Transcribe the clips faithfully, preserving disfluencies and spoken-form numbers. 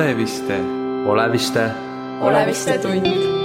Oleviste, Oleviste, Oleviste tund.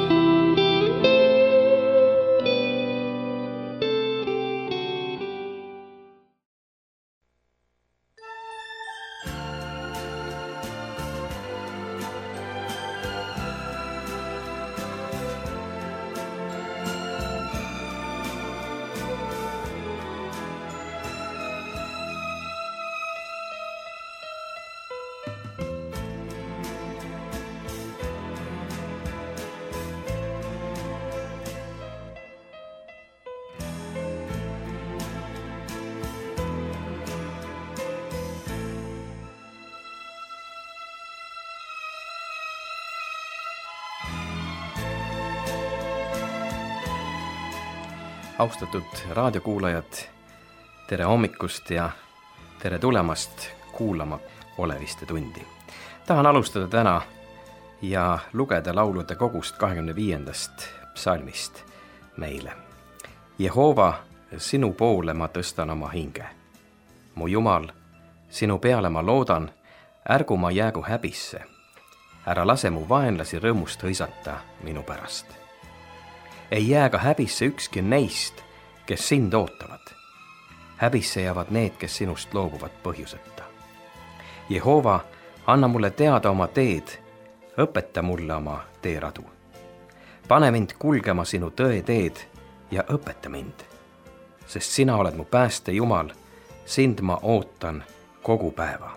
Austatud raadiokuulajad, tere hommikust ja tere tulemast kuulama Oleviste tundi. Tahan alustada täna ja lugeda laulude kogust kahekümne viiendast psalmist meile. Jehova, sinu poole ma tõstan oma hinge. Mu Jumal, sinu peale ma loodan, ärgu ma jäägu häbisse. Ära lase mu vaenlasi rõõmust hõisata minu pärast. Ei jää ka häbisse ükski neist, kes sind ootavad. Häbisse jäävad need, kes sinust loobuvad põhjuseta. Jehova, anna mulle teada oma teed, õpeta mulle oma teeradu. Pane mind kulgema sinu tõe teed ja õpeta mind, sest sina oled mu pääste Jumal, sind ma ootan kogu päeva.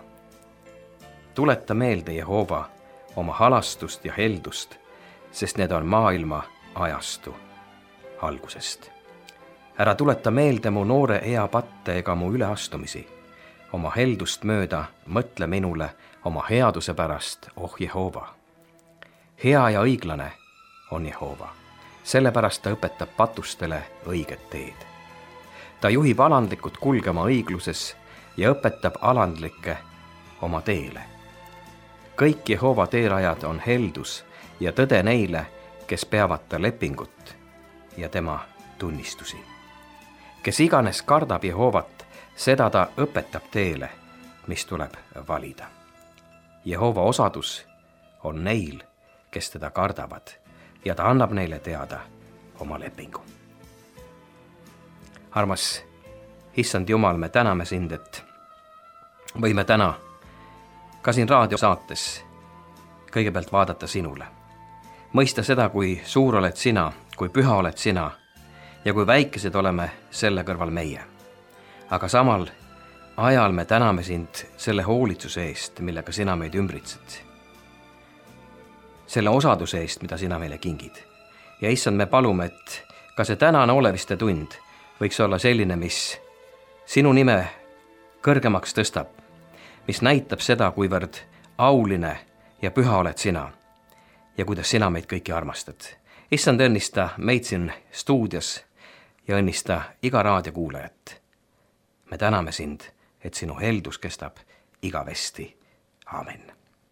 Tuleta meelde, Jehova, oma halastust ja heldust, sest need on maailma ajastu algusest. Ära tuleta meelde mu noore ea patte ega mu üleastumisi. Oma heldust mööda mõtle minule oma headuse pärast, oh Jehova. Hea ja õiglane on Jehova, sellepärast ta õpetab patustele õiget teed. Ta juhib alandlikud kulgema õigluses ja õpetab alandlikke oma teele. Kõik Jehova teerajad on heldus ja tõde neile, kes peavad ta lepingut ja tema tunnistusi. Kes iganes kardab Jehovat, seda ta õpetab teele, mis tuleb valida. Jehova osadus on neil, kes teda kardavad, ja ta annab neile teada oma lepingu. Armas Issand Jumal, me täname sind, et võime täna ka siin raadiosaates kõigepealt vaadata sinule. Mõista seda, kui suur oled sina, kui püha oled sina ja kui väikesed oleme selle kõrval meie. Aga samal ajal me täname sind selle hoolitsuse eest, millega sina meid ümbritsed. Selle osaduse eest, mida sina meile kingid. Ja Issand, me palume, et ka see tänane Oleviste tund võiks olla selline, mis sinu nime kõrgemaks tõstab, mis näitab seda, kuivõrd auline ja püha oled sina ja kuidas sina meid kõiki armastad. Issand, õnnista meid siin stuudios ja õnnista iga raadiokuulajat. Me täname sind, et sinu heldus kestab igavesti. Aamen.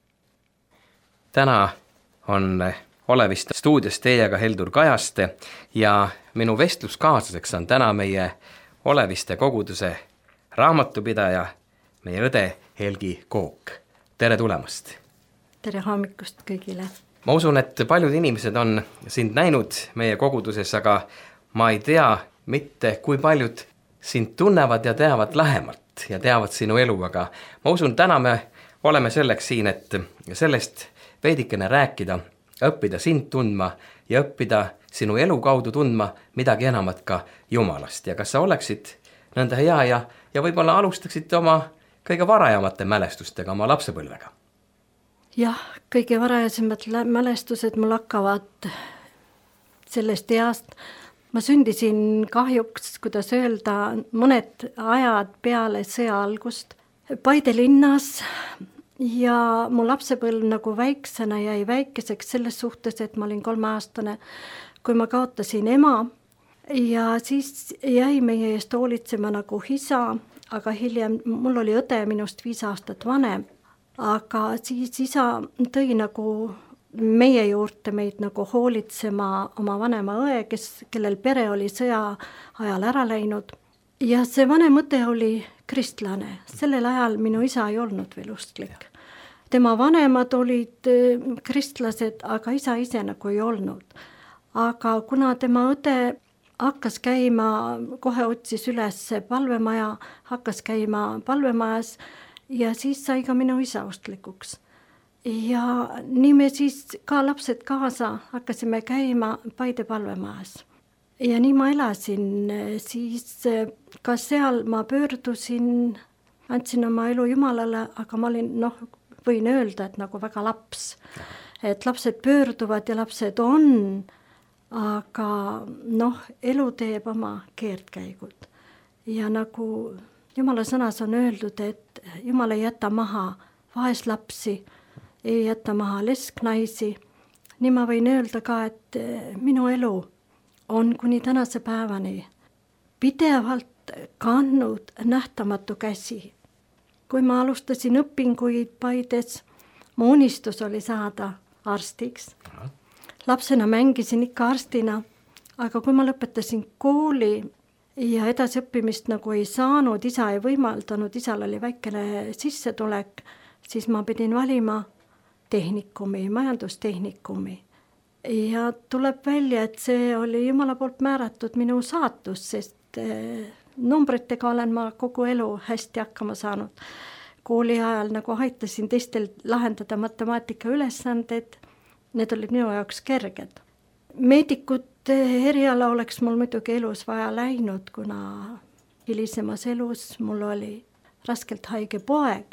Täna on Oleviste stuudios teiega Heldur Kajaste ja minu vestluskaaslaseks on täna meie Oleviste koguduse raamatupidaja, meie õde Helgi Kook. Tere tulemast! Tere hommikust kõigile! Ma usun, et paljud inimesed on sind näinud meie koguduses, aga ma ei tea mitte, kui paljud sind tunnevad ja teavad lähemalt ja teavad sinu elu, aga ma usun, täna me oleme selleks siin, et sellest veidikene rääkida, õppida sind tundma ja õppida sinu elu kaudu tundma midagi enamat ka Jumalast. Ja kas sa oleksid nõnda hea ja, ja võib-olla alustaksid oma kõige varajamate mälestustega, oma lapsepõlvega? Jah, kõige varajasemad mälestused mul hakkavad sellest east. Ma sündisin kahjuks, kuidas öelda, mõned ajad peale sõja algust Paide linnas ja mu lapsepõlv nagu väiksena jäi väikeseks selles suhtes, et ma olin kolmeaastane, kui ma kaotasin ema ja siis jäi meie eest hoolitsema nagu isa, aga hiljem mul oli õde minust viis aastat vanem. Aga siis isa tõi nagu meie juurde meid nagu hoolitsema oma vanema õe, kes, kellel pere oli sõja ajal ära läinud. Ja see vanem õde oli kristlane. Sellel ajal minu isa ei olnud veel usklik. tema vanemad olid kristlased, aga isa ise nagu ei olnud. Aga kuna tema õde hakkas käima, kohe otsis üles palvemaja, hakkas käima palvemajas ja siis sai ka minu isa usklikuks. Ja nii me siis ka lapsed kaasa hakkasime käima Paide palvemajas. Ja nii ma elasin, siis ka seal ma pöördusin, andsin oma elu Jumalale, aga ma olin, noh, võin öelda, et nagu väga laps. Et lapsed pöörduvad ja lapsed on, aga noh, elu teeb oma keerdkäigud. Ja nagu Jumala sõnas on öeldud, et Jumal ei jäta maha vaeslapsi, ei jäta maha lesknaisi. Nii ma võin öelda ka, et minu elu on kuni tänase päevani pidevalt kandnud nähtamatu käsi. Kui ma alustasin õpinguid Paides, mu unistus oli saada arstiks. Lapsena mängisin ikka arstina, aga kui ma lõpetasin kooli ja edasiõppimist nagu ei saanud, isa ei võimaldanud, isal oli väikene sissetulek, siis ma pidin valima tehnikumi, majandustehnikumi. Ja tuleb välja, et see oli Jumala poolt määratud minu saatus, sest numbritega olen ma kogu elu hästi hakkama saanud. Kooli ajal nagu aitasin teistel lahendada matemaatika ülesanded, need olid minu jaoks kerged. Meedikut eriala oleks mul muidugi elus vaja läinud, kuna hilisemas elus mul oli raskelt haige poeg,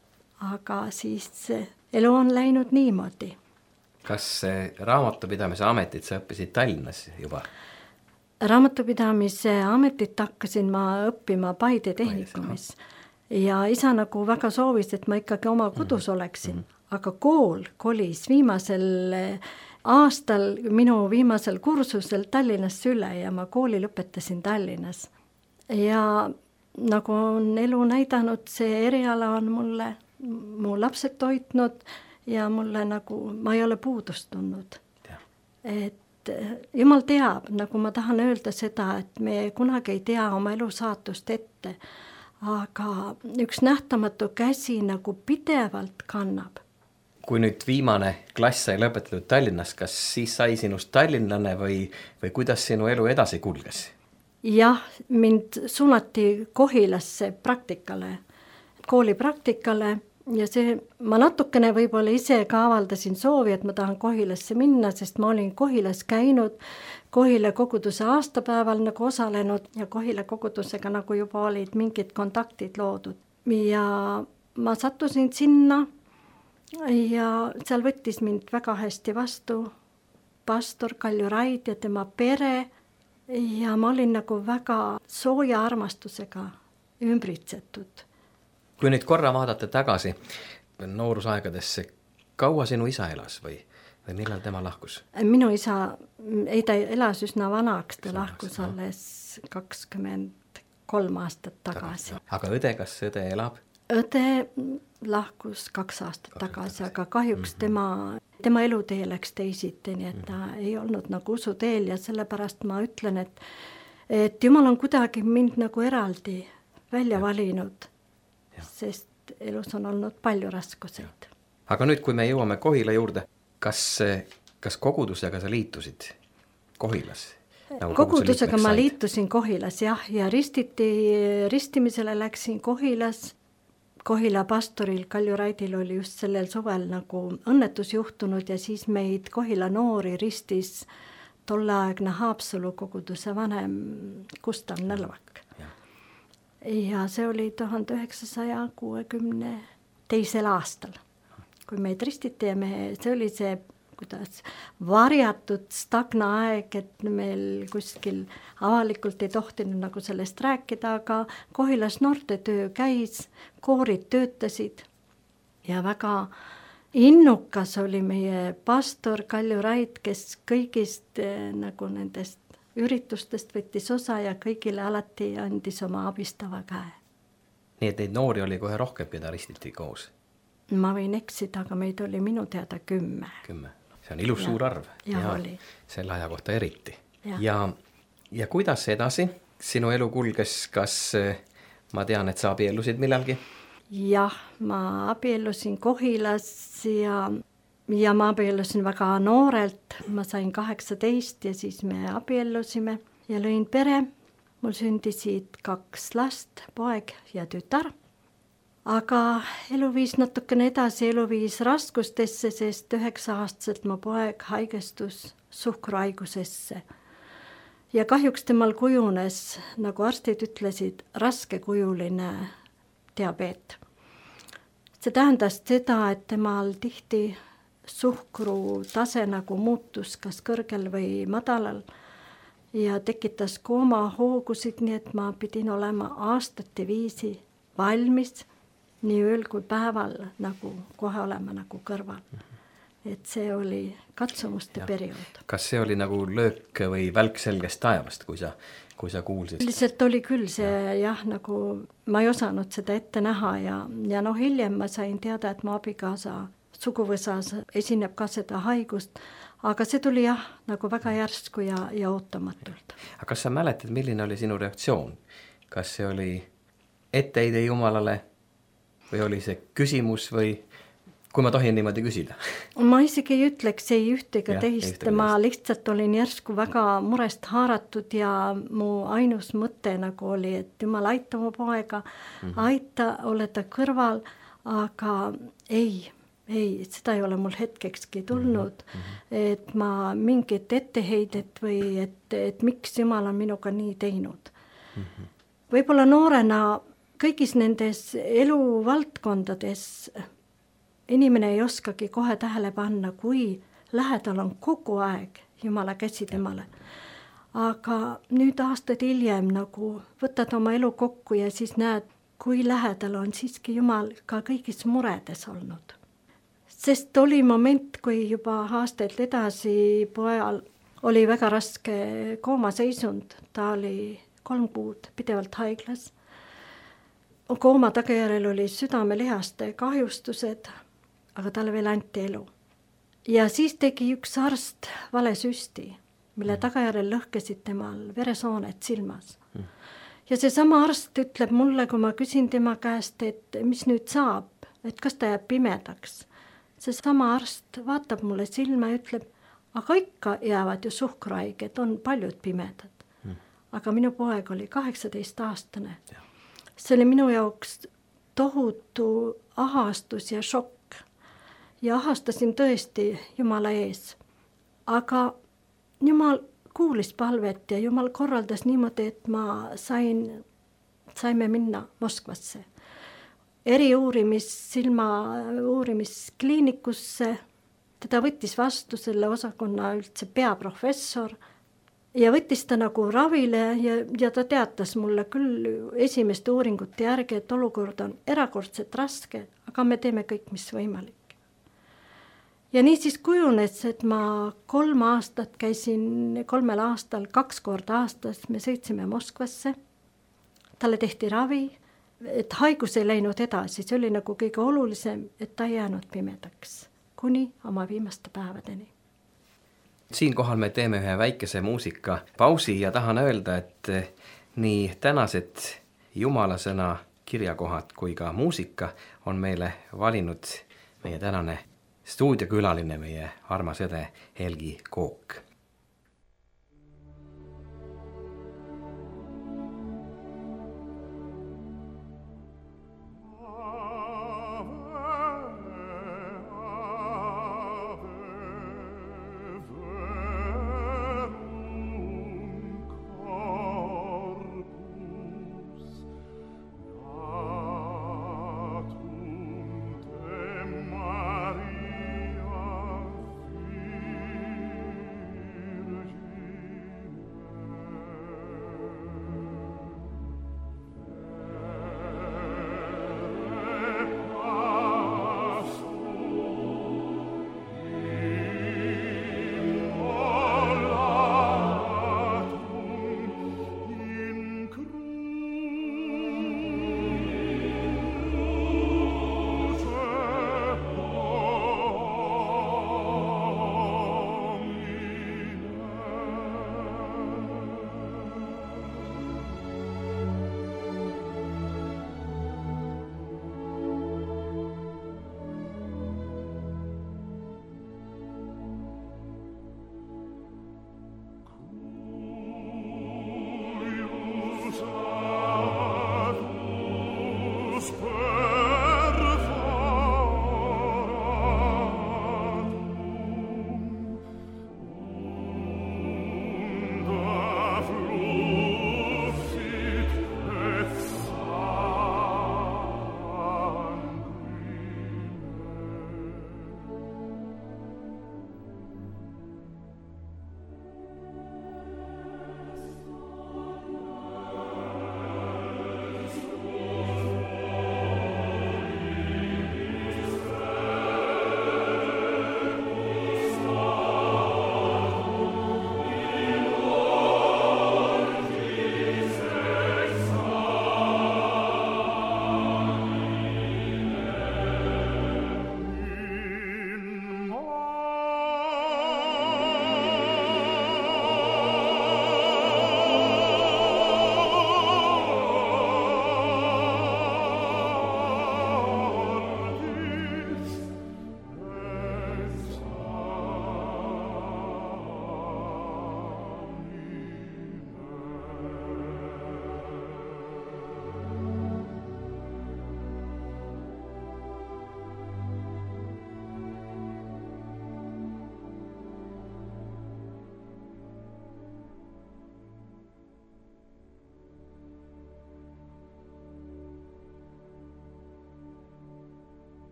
aga siis elu on läinud niimoodi. Kas raamatupidamise ametit sa õppisid Tallinnas juba? Raamatupidamise ametit hakkasin ma õppima Paide tehnikumis. Ja isa nagu väga soovis, et ma ikkagi oma kodus oleksin. Aga kool kolis viimasel aastal, minu viimasel kursusel Tallinnasse üle ja ma kooli lõpetasin Tallinnas. Ja nagu on elu näidanud, see eriala on mulle, mu lapsed toitnud ja mulle nagu, ma ei ole puudust tundnud. Et Jumal teab, nagu ma tahan öelda seda, et me kunagi ei tea oma elu saatust ette, aga üks nähtamatu käsi nagu pidevalt kannab. Kui nüüd viimane klass sai lõpetatud Tallinnas, kas siis sai sinust tallinlane või, või kuidas sinu elu edasi kulges? Jah, mind suunati Kohilasse praktikale, koolipraktikale ja see, ma natukene võib-olla ise ka avaldasin soovi, et ma tahan Kohilasse minna, sest ma olin Kohilas käinud, Kohila koguduse aastapäeval nagu osalenud ja Kohila kogudusega nagu juba olid mingid kontaktid loodud. Ja ma sattusin sinna ja seal võttis mind väga hästi vastu pastor Kalju Raid ja tema pere ja ma olin nagu väga sooja armastusega ümbritsetud. Kui nüüd korra vaadata tagasi noorusaegadesse, kaua sinu isa elas või, või millal tema lahkus? Minu isa, ei ta elas üsna vanaks, ta lahkus alles kakskümmend kolm aastat tagasi. Aga õde, kas õde elab? Õde lahkus kaks aastat tagasi, aga kahjuks mm-hmm. tema, tema elutee läks teisiti, nii et ta mm-hmm. ei olnud nagu usuteel ja sellepärast ma ütlen, et, et Jumal on kuidagi mind nagu eraldi välja ja. valinud, ja. sest elus on olnud palju raskuseid. Aga nüüd, kui me jõuame Kohila juurde, kas, kas kogudusega sa liitusid Kohilas? Nagu kogudusega ma liitusin Kohilas, jah, ja ristiti, ristimisele läksin Kohilas. Kohila pastoril Kalju Raidil oli just sellel suvel nagu õnnetus juhtunud ja siis meid Kohila noori ristis tolleaegne Haapsalu koguduse vanem Gustav Nõlvak. Ja. ja see oli tuhande üheksasaja kuuekümne teisel aastal, kui meid ristiti ja me, see oli see kuidas varjatud stagna aeg, et meil kuskil avalikult ei tohtinud nagu sellest rääkida, aga Kohilas noortetöö käis, koorid töötasid ja väga innukas oli meie pastor Kalju Raid, kes kõigist nagu nendest üritustest võttis osa ja kõigile alati andis oma abistava käe. Nii et neid noori oli kohe rohkem, keda ristiti koos? Ma võin eksida, aga meid oli minu teada kümme. Kümme. See on ilus ja, suur arv. Ja, ja oli. Selle aja kohta eriti. Ja. Ja, ja kuidas edasi sinu elu kulges? Kas ma tean, et sa abiellusid millalgi? jah, ma abiellusin Kohilas ja, ja ma abiellusin väga noorelt, ma sain kaheksateist ja siis me abiellusime ja lõin pere. Mul sündisid kaks last, poeg ja tütar. Aga elu viis natukene edasi, elu viis raskustesse, sest üheksa aastaselt mu poeg haigestus suhkruhaigusesse. Ja kahjuks temal kujunes, nagu arstid ütlesid, raskekujuline diabeet. See tähendas seda, et temal tihti suhkru tase nagu muutus kas kõrgel või madalal ja tekitas koomahoogusid, nii et ma pidin olema aastate viisi valmis nii ööl kui päeval nagu kohe olema nagu kõrval. Et see oli katsumuste ja. periood. Kas see oli nagu löök või välk selgest taevast, kui sa, kui sa kuulsid? Lihtsalt oli küll see ja. jah, nagu ma ei osanud seda ette näha ja, ja no hiljem ma sain teada, et mu abikaasa suguvõsas esineb ka seda haigust, aga see tuli jah, nagu väga järsku ja, ja ootamatult. Aga kas sa mäletad, milline oli sinu reaktsioon? Kas see oli etteheide Jumalale või oli see küsimus või... Kui ma tohin niimoodi küsida. Ma isegi ei ütleks ei ühte ega teist, ma lihtsalt olin järsku väga murest haaratud ja mu ainus mõte nagu oli, et Jumal aita mu poega, mm-hmm. aita, ole ta kõrval, aga ei, ei, seda ei ole mul hetkekski tulnud, mm-hmm. et ma mingit etteheidet või et, et miks Jumal on minuga nii teinud. Mm-hmm. Võib-olla noorena kõigis nendes eluvaldkondades inimene ei oskagi kohe tähele panna, kui lähedal on kogu aeg Jumala käsi temale. Aga nüüd aastad hiljem nagu võtad oma elu kokku ja siis näed, kui lähedal on siiski Jumal ka kõigis muredes olnud. Sest oli moment, kui juba aastaid edasi pojal oli väga raske koomaseisund, ta oli kolm kuud pidevalt haiglas. Kooma tagajärjel oli südamelihaste kahjustused, aga talle veel anti elu. Ja siis tegi üks arst valesüsti, mille tagajärjel lõhkesid temal veresooned silmas. Ja see sama arst ütleb mulle, kui ma küsin tema käest, et mis nüüd saab, et kas ta jääb pimedaks. See sama arst vaatab mulle silma ja ütleb, aga ikka jäävad ju suhkruhaiged, on paljud pimedad. Aga minu poeg oli kaheksateist aastane. See oli minu jaoks tohutu ahastus ja šokk. Ja ahastasin tõesti Jumala ees. Aga Jumal kuulis palvet ja Jumal korraldas niimoodi, et ma sain, saime minna Moskvasse. Eriuurimis, silma uurimiskliinikusse. Teda võttis vastu selle osakonna üldse peaprofessor ja võttis ta nagu ravile ja, ja ta teatas mulle küll esimeste uuringute järgi, et olukord on erakordselt raske, aga me teeme kõik, mis võimalik. Ja nii siis kujunes, et ma kolm aastat käisin, kolmel aastal, kaks korda aastas, me sõitsime Moskvasse. Talle tehti ravi, et haigus ei läinud edasi, see oli nagu kõige olulisem, et ta ei jäänud pimedaks, kuni oma viimaste päevadeni. Siinkohal me teeme ühe väikese muusika pausi ja tahan öelda, et nii tänased Jumala sõna kirjakohad kui ka muusika on meile valinud meie tänane stuudiokülaline, meie armas õde Helgi Kook. Maria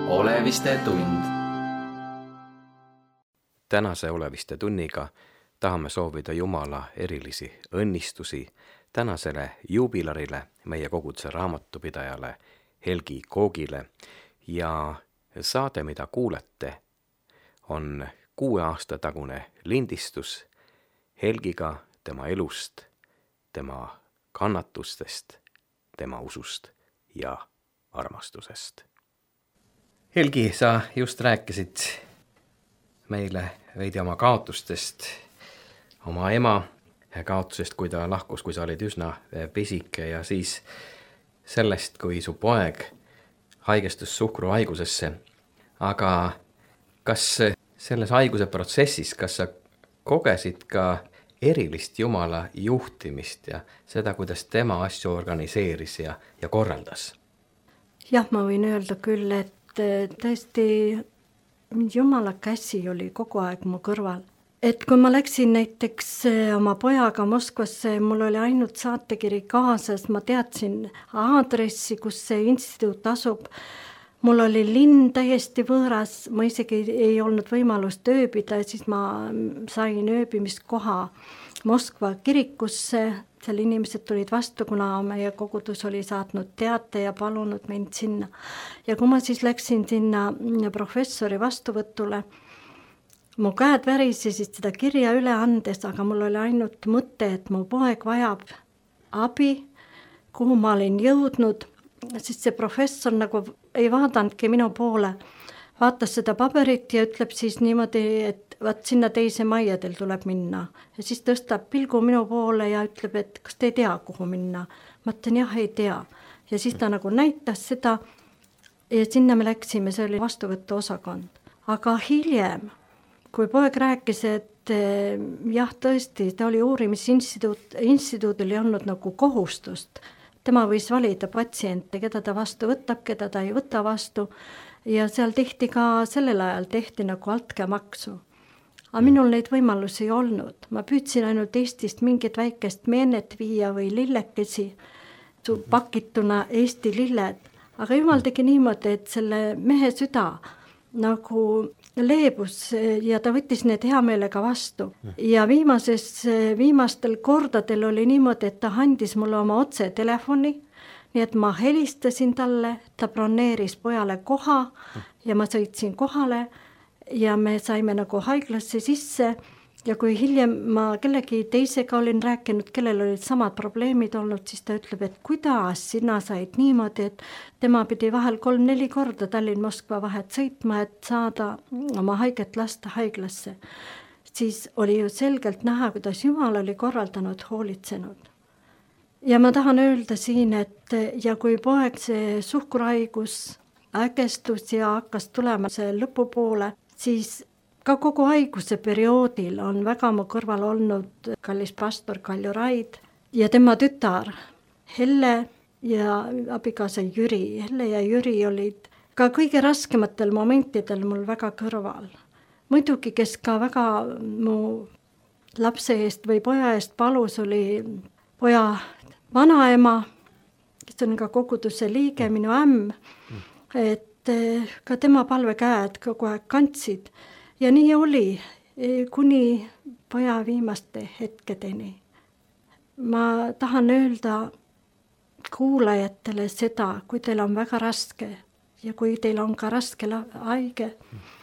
oleviste tund. Tänase oleviste tunniga tahame soovida Jumala erilisi õnnistusi tänasele juubilarile, meie koguduse raamatupidajale Helgi Koogile ja saade, mida kuulete, on kuue aasta tagune lindistus Helgiga tema elust, tema kannatustest, tema usust ja armastusest. Helgi, sa just rääkisid meile veidi oma kaotustest, oma ema kaotusest, kui ta lahkus, kui sa olid üsna pisike, ja siis sellest, kui su poeg haigestus suhkruhaigusesse. Aga kas selles haiguse protsessis, kas sa kogesid ka erilist Jumala juhtimist ja seda, kuidas tema asju organiseeris ja, ja korraldas? Jah, ma võin öelda küll, et tõesti Jumala käsi oli kogu aeg mu kõrval. Et kui ma läksin näiteks oma pojaga Moskvasse, mul oli ainult saatekiri kaasas, ma teadsin aadressi, kus see instituut asub. Mul oli linn täiesti võõras, ma isegi ei olnud võimalust ööbida, siis ma sain ööbimiskoha Moskva kirikusse, seal inimesed tulid vastu, kuna meie kogudus oli saatnud teate ja palunud mind sinna. Ja kui ma siis läksin sinna professori vastuvõtule, mu käed värisesid seda kirja üle andes, aga mul oli ainult mõte, et mu poeg vajab abi, kuhu ma olin jõudnud, siis see professor nagu ei vaadanudki minu poole, vaatas seda paberit ja ütleb siis niimoodi, et vaat sinna teise majja teil tuleb minna. Ja siis tõstab pilgu minu poole ja ütleb, et kas te ei tea, kuhu minna. Ma ütlen, jah, ei tea. Ja siis ta nagu näitas seda ja sinna me läksime, see oli vastuvõtu osakond. Aga hiljem, kui poeg rääkis, et jah, tõesti, ta oli uurimisinstituut, instituudil ei olnud nagu kohustust. Tema võis valida patsiente, keda ta vastu võtab, keda ta ei võta vastu. Ja seal tehti ka, sellel ajal tehti nagu altkäemaksu. Aga minul neid võimalusi ei olnud. Ma püüdsin ainult Eestist mingit väikest meenet viia või lillekesi, pakituna Eesti lilled. Aga Jumal tegi niimoodi, et selle mehe süda nagu leebus ja ta võttis need hea meelega vastu. Ja viimases, viimastel kordadel oli niimoodi, et ta andis mulle oma otse telefoni, nii et ma helistasin talle, ta broneeris pojale koha ja ma sõitsin kohale ja me saime nagu haiglasse sisse ja kui hiljem ma kellegi teisega olin rääkinud, kellel olid samad probleemid olnud, siis ta ütleb, et kuidas sina said niimoodi, et tema pidi vahel kolm-neli korda Tallinn-Moskva vahet sõitma, et saada oma haiget lasta haiglasse. Siis oli ju selgelt näha, kuidas Jumal oli korraldanud, hoolitsenud. Ja ma tahan öelda siin, et ja kui poeg see suhkurhaigus ägestus ja hakkas tulema see lõpupoole, siis ka kogu haiguse perioodil on väga mu kõrval olnud kallis pastor Kalju Raid ja tema tütar Helle ja abikaasa Jüri. Helle ja Jüri olid ka kõige raskematel momentidel mul väga kõrval. Muidugi, kes ka väga mu lapse eest või poja eest palus, oli poja vanaema, kes on ka koguduse liige, minu ämm, et ka tema palvekäed kogu aeg kantsid. Ja nii oli kuni poja viimaste hetkedeni. Ma tahan öelda kuulajatele seda, kui teil on väga raske ja kui teil on ka raske haige,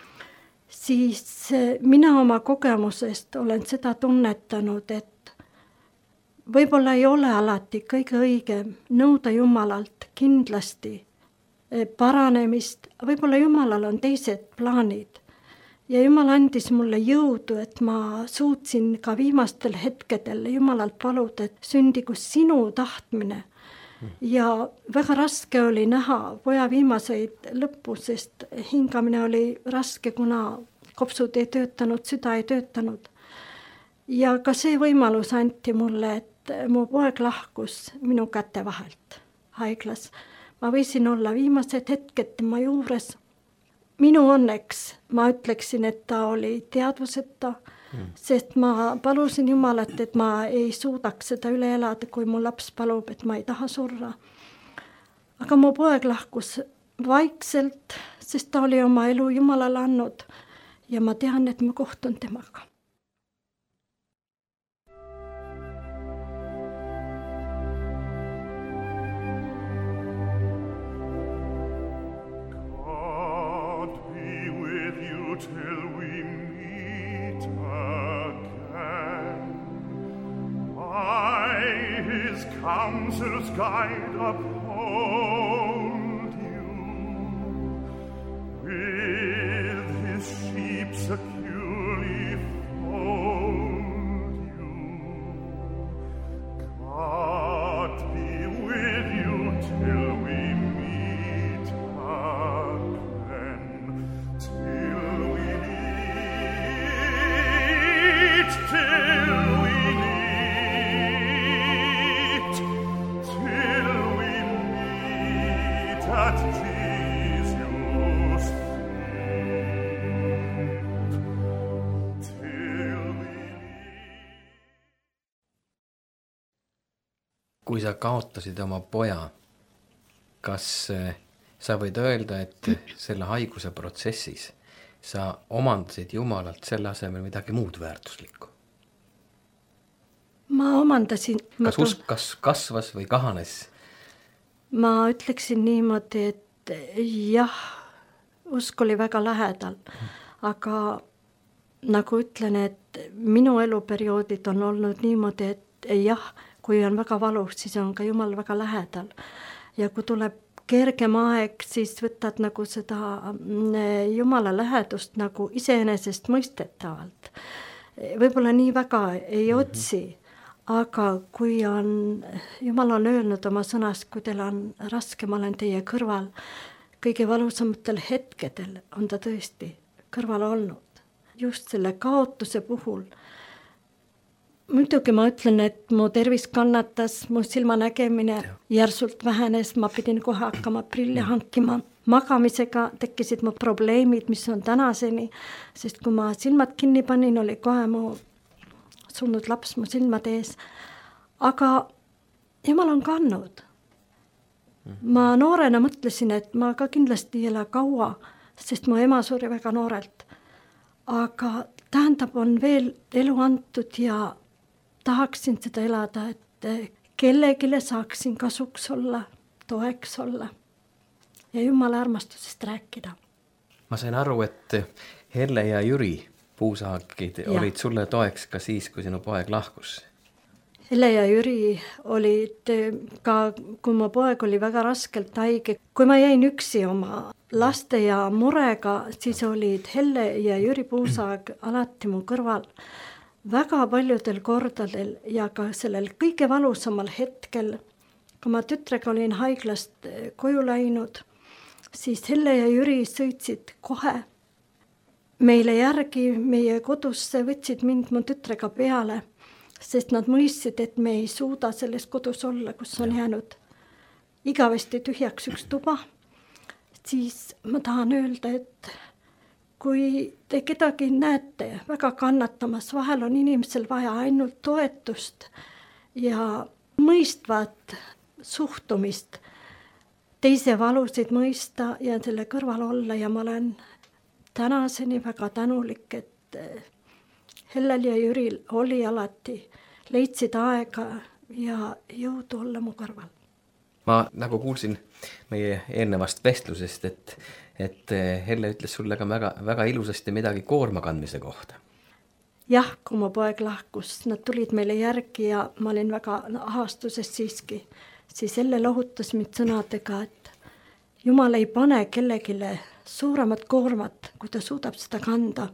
siis mina oma kogemusest olen seda tunnetanud, et võib-olla ei ole alati kõige õigem nõuda Jumalalt kindlasti paranemist, võib-olla Jumalal on teised plaanid. Ja Jumal andis mulle jõudu, et ma suutsin ka viimastel hetkedel Jumalalt paluda, et sündigu sinu tahtmine. Ja väga raske oli näha poja viimaseid lõppu, sest hingamine oli raske, kuna kopsud ei töötanud, süda ei töötanud. Ja ka see võimalus anti mulle, et mu poeg lahkus minu käte vahelt haiglas. Ma võisin olla viimased hetked tema juures. Minu õnneks ma ütleksin, et ta oli teadvuseta, mm. sest ma palusin Jumalat, et ma ei suudaks seda üle elada, kui mu laps palub, et ma ei taha surra. Aga mu poeg lahkus vaikselt, sest ta oli oma elu Jumalale andnud ja ma tean, et ma kohtun temaga. Till we meet again, by his counsel's guide uphold you, with his sheep securely fold you. God be with you till we meet again, till Till we meet, till we meet at Jesus' feet, till we meet. Kui sa kaotasid oma poja, kas sa võid öelda, et selle haiguse protsessis sa omandasid Jumalalt selle asemel midagi muud väärtuslikku? Ma omandasin... Kas usk kas kasvas või kahanes? Ma ütleksin niimoodi, et jah, usk oli väga lähedal, aga nagu ütlen, et minu eluperioodid on olnud niimoodi, et jah, kui on väga valus, siis on ka Jumal väga lähedal. Ja kui tuleb kergem aeg, siis võtad nagu seda Jumala lähedust nagu iseenesest mõistetavalt. Võib-olla nii väga ei otsi, aga kui on, Jumal on öelnud oma sõnas, kui teil on raske, ma olen teie kõrval, kõige valusamatel hetkedel on ta tõesti kõrval olnud. Just selle kaotuse puhul. Muidugi ma ütlen, et mu tervis kannatas, mu silmanägemine järsult vähenes, ma pidin kohe hakkama prille hankima. Magamisega tekkisid mu probleemid, mis on tänaseni, sest kui ma silmad kinni panin, oli kohe mu surnud laps mu silmad ees. Aga Jumal on kandnud. Ma noorena mõtlesin, et ma ka kindlasti ei ela kaua, sest mu ema suri väga noorelt. Aga tähendab, on veel elu antud ja tahaksin seda elada, et kellegile saaksin kasuks olla, toeks olla ja Jumala armastusest rääkida. Ma sain aru, et Helle ja Jüri Puusaagid ja. olid sulle toeks ka siis, kui sinu poeg lahkus. Helle ja Jüri olid ka, kui mu poeg oli väga raskelt haige. Kui ma jäin üksi oma laste ja murega, siis olid Helle ja Jüri Puusaag alati mu kõrval. Väga paljudel kordadel ja ka sellel kõige valusamal hetkel, kui ma tütrega olin haiglast koju läinud, siis Helle ja Jüri sõitsid kohe meile järgi, meie kodusse, võtsid mind mu tütrega peale, sest nad mõistsid, et me ei suuda selles kodus olla, kus on jäänud igavesti tühjaks üks tuba. Siis ma tahan öelda, et kui te kedagi näete väga kannatamas, vahel on inimesel vaja ainult toetust ja mõistvat suhtumist, teise valusid mõista ja selle kõrval olla ja ma olen tänaseni väga tänulik, et Hellel ja Jüril oli alati, leidsid aega ja jõudu olla mu kõrval. Ma nagu kuulsin meie eelnevast vestlusest, et et Helle ütles sulle ka väga, väga ilusasti midagi koorma kandmise kohta. Jah, kui mu poeg lahkus, nad tulid meile järgi ja ma olin väga ahastuses siiski. Siis Helle lohutas mind sõnadega, et Jumal ei pane kellegile suuremat koormat, kui ta suudab seda kanda.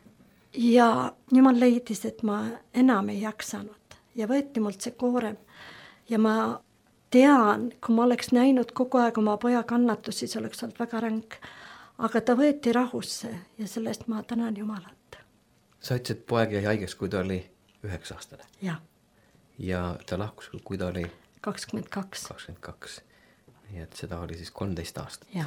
Ja Jumal leidis, et ma enam ei jaksanud ja võeti mult see koorem. Ja ma tean, kui ma oleks näinud kogu aeg oma poja kannatusi, see oleks olnud väga ränk. Aga ta võeti rahusse ja sellest ma tänan Jumalat. Sa ütlesid, poeg jäi haigeks, kui ta oli üheksa aastane. Ja. Ja ta lahkus, kui ta oli kakskümmend kaks. kakskümmend kaks. Nii et seda oli siis kolmteist aastat. Ja.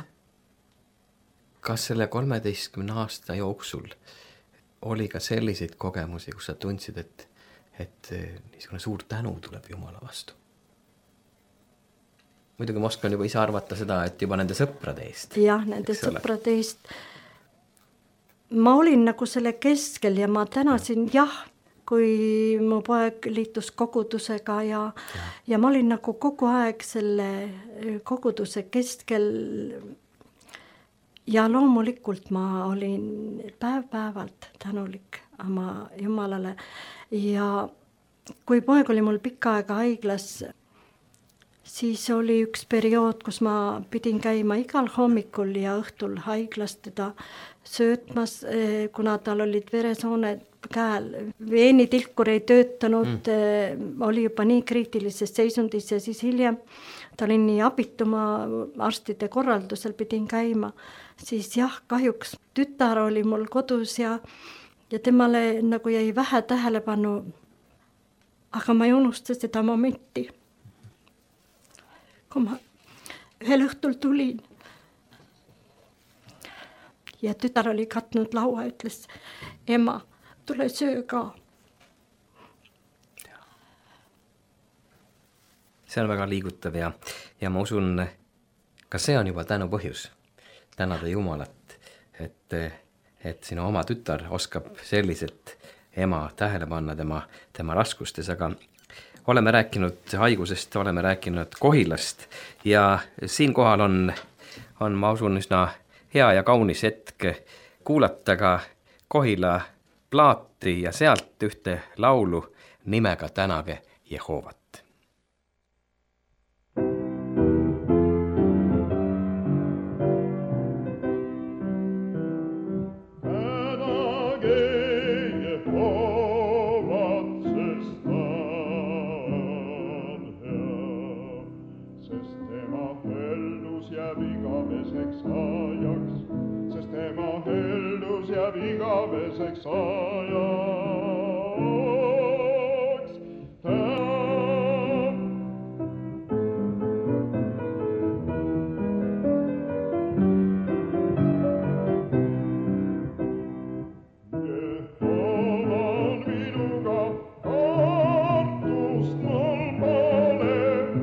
Kas selle kolmeteistkümne aasta jooksul oli ka selliseid kogemusi, kus sa tundsid, et, et niisugune suur tänu tuleb Jumala vastu? muidugi ma oskan juba ise arvata seda, et juba nende sõprade eest. jah, nende sõprade eest. Ma olin nagu selle keskel ja ma tänasin jah, kui mu poeg liitus kogudusega ja, ja. ja ma olin nagu kogu aeg selle koguduse keskel ja loomulikult ma olin päev-päevalt tänulik oma Jumalale ja kui poeg oli mul pikka aega haiglas, siis oli üks periood, kus ma pidin käima igal hommikul ja õhtul haiglas teda söötmas, kuna tal olid veresooned käel, veenitilkur ei töötanud mm., oli juba nii kriitilises seisundis ja siis hiljem ta oli nii abituma, arstide korraldusel pidin käima, siis jah, kahjuks tütar oli mul kodus ja, ja temale nagu jäi vähe tähelepanu, aga ma ei unusta seda momenti. Kui ma ühel õhtul tulin ja tütar oli katnud laua, ütles, ema, tule söö ka. See on väga liigutav ja, ja ma usun, ka see on juba tänu põhjus tänada Jumalat, et, et sinu oma tütar oskab selliselt ema tähele panna tema, tema raskustes, aga oleme rääkinud haigusest, oleme rääkinud Kohilast ja siinkohal on, on ma usun üsna hea ja kaunis hetk kuulata ka Kohila plaati ja sealt ühte laulu nimega Tänage Jehovat. Igaveseks ajaks Jehovan minuga, kartust mul pole,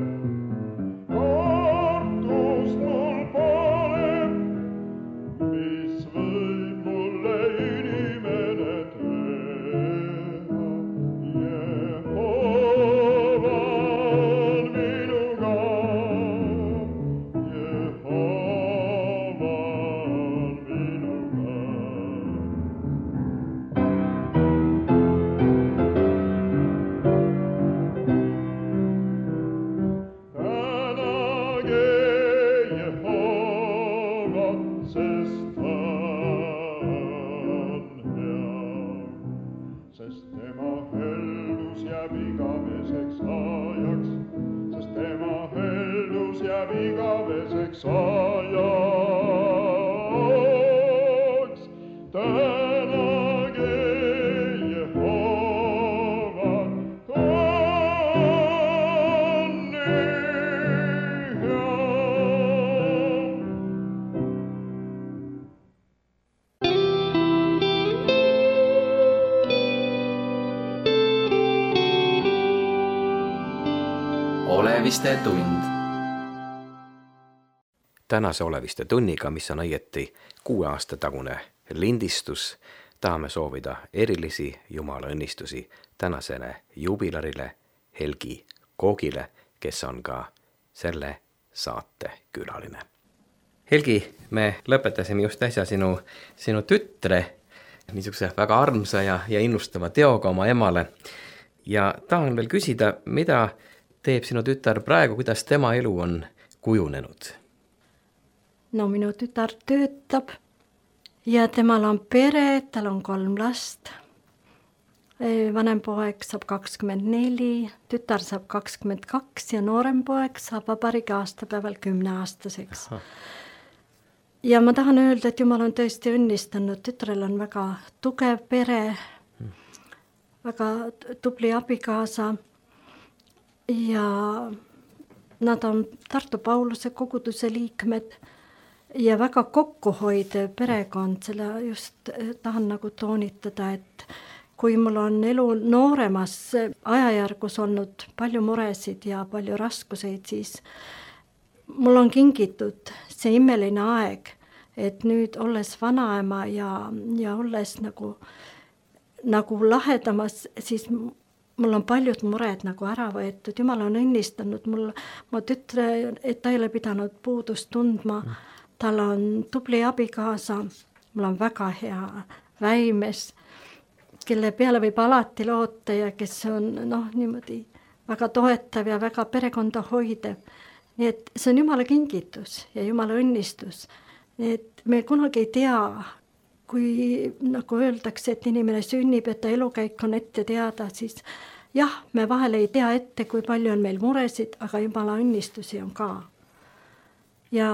kartust mul pole, mis võib mulle inimene teha. Jehovan minuga, Jehovan minuga. Tänage Jehovat, sest ta on hea, sest tema heldus jääb igaveseks ajaks, sest tema heldus jääb igaveseks ajaks. Tänage Jehovat, ta on nii hea. Oleviste tund. Tänase Oleviste tunniga, mis on õieti kuue aasta tagune lindistus, tahame soovida erilisi Jumala õnnistusi tänasele jubilarile Helgi Koogile, kes on ka selle saate külaline. Helgi, me lõpetasime just äsja sinu, sinu tütre niisuguse väga armsa ja, ja innustava teoga oma emale ja tahan veel küsida, mida teeb sinu tütar praegu, kuidas tema elu on kujunenud? No minu tütar töötab ja temal on pere, tal on kolm last. Vanem poeg saab kakskümmend neli, tütar saab kakskümmend kaks ja noorem poeg saab vabariigi aastapäeval kümneaastaseks. Aha. Ja ma tahan öelda, et Jumal on tõesti õnnistanud, tütrel on väga tugev pere, hmm. väga tubli abikaasa ja nad on Tartu Pauluse koguduse liikmed ja väga kokkuhoidev perekond, selle just tahan nagu toonitada, et kui mul on elu nooremas ajajärgus olnud palju muresid ja palju raskuseid, siis mul on kingitud see imeline aeg, et nüüd olles vanaema ja, ja olles nagu, nagu lahedamas, siis mul on paljud mured nagu ära võetud. Jumal on õnnistanud mul, mu tütre, et ta ei ole pidanud puudust tundma. Tal on tubli abikaasa, mul on väga hea väimes, kelle peale võib alati loota ja kes on noh, niimoodi väga toetav ja väga perekonda hoidev. Nii et see on Jumala kingitus ja Jumala õnnistus. Nii et me kunagi ei tea, kui nagu öeldakse, et inimene sünnib, et ta elukäik on ette teada, siis jah, me vahel ei tea ette, kui palju on meil muresid, aga Jumala õnnistusi on ka. Ja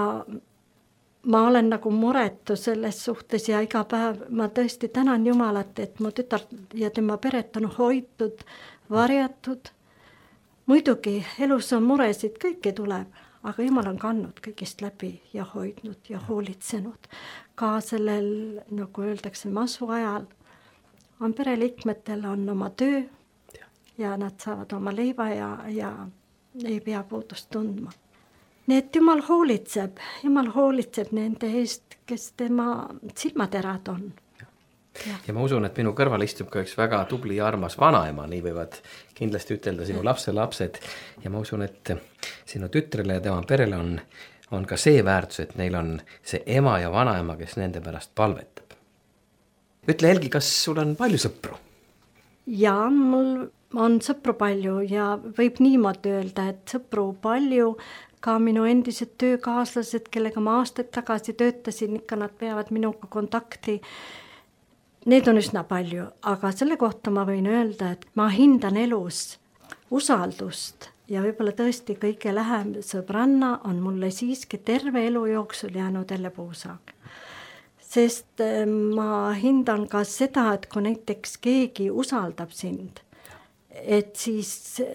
ma olen nagu muretu selles suhtes ja iga päev ma tõesti tänan Jumalat, et mu tütar ja tema peret on hoitud, varjatud. Muidugi elus on muresid, kõike tuleb, aga Jumal on kandnud kõigist läbi ja hoidnud ja hoolitsenud. Ka sellel, nagu öeldakse, masu ajal on pereliikmetel on oma töö ja nad saavad oma leiva ja, ja ei pea puudust tundma. Nii et Jumal hoolitseb, Jumal hoolitseb nende eest, kes tema silmaterad on. Ja. ja ma usun, et minu kõrval istub ka üks väga tubli ja armas vanaema, nii võivad kindlasti ütelda sinu lapse lapsed ja ma usun, et sinu tütrele ja tema perele on, on ka see väärtus, et neil on see ema ja vanaema, kes nende pärast palvetab. Ütle Helgi, kas sul on palju sõpru? Ja mul on sõpru palju ja võib niimoodi öelda, et sõpru palju, ka minu endised töökaaslased, kellega ma aastaid tagasi töötasin, ikka nad peavad minuga kontakti. Need on üsna palju, aga selle kohta ma võin öelda, et ma hindan elus usaldust ja võib-olla tõesti kõige lähem sõbranna on mulle siiski terve elu jooksul jäänud Elle Puusaag. Sest ma hindan ka seda, et kui näiteks keegi usaldab sind, et siis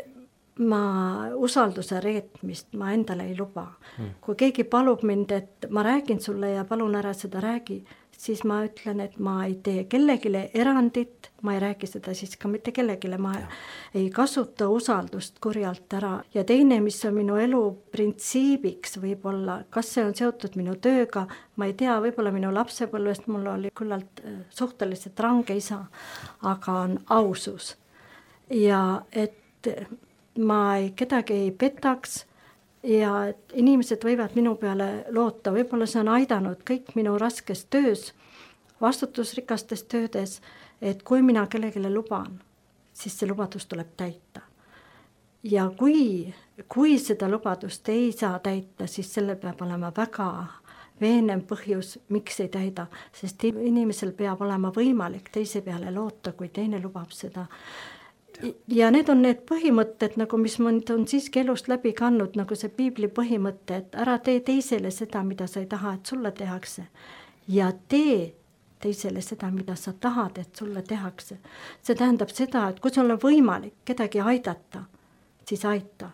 ma usalduse reetmist ma endale ei luba. Hmm. Kui keegi palub mind, et ma räägin sulle ja palun ära seda räägi, siis ma ütlen, et ma ei tee kellegile erandit, ma ei räägi seda siis ka mitte kellegile, ma ja. ei kasuta usaldust kurjalt ära. Ja teine, mis on minu elu printsiibiks võib-olla, kas see on seotud minu tööga, ma ei tea, võib-olla minu lapsepõlvest mul oli küllalt suhteliselt range isa, aga on ausus. Ja et ma ei, kedagi ei petaks, ja et inimesed võivad minu peale loota, võib-olla see on aidanud kõik minu raskes töös, vastutusrikastes töödes, et kui mina kellegile luban, siis see lubadus tuleb täita. Ja kui, kui seda lubadust ei saa täita, siis selle peab olema väga veenem põhjus, miks ei täida, sest inimesel peab olema võimalik teise peale loota, kui teine lubab seda. Ja need on need põhimõtted, nagu mis mind on siiski elust läbi kandnud, nagu see piibli põhimõte, et ära tee teisele seda, mida sa ei taha, et sulle tehakse. Ja tee teisele seda, mida sa tahad, et sulle tehakse. See tähendab seda, et kui sul on võimalik kedagi aidata, siis aita.